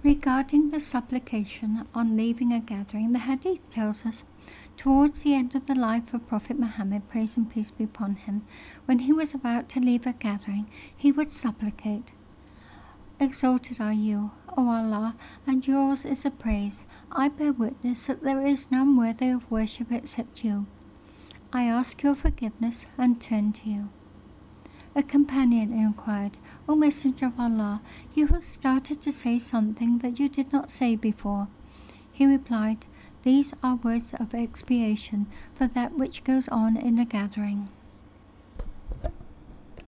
Regarding the supplication on leaving a gathering, the hadith tells us, towards the end of the life of Prophet Muhammad, praise and peace be upon him, when he was about to leave a gathering, he would supplicate, Exalted are you, O Allah, and yours is the praise. I bear witness that there is none worthy of worship except you. I ask your forgiveness and turn to you. A companion inquired, O Messenger of Allah, you have started to say something that you did not say before. He replied, These are words of expiation for that which goes on in a gathering.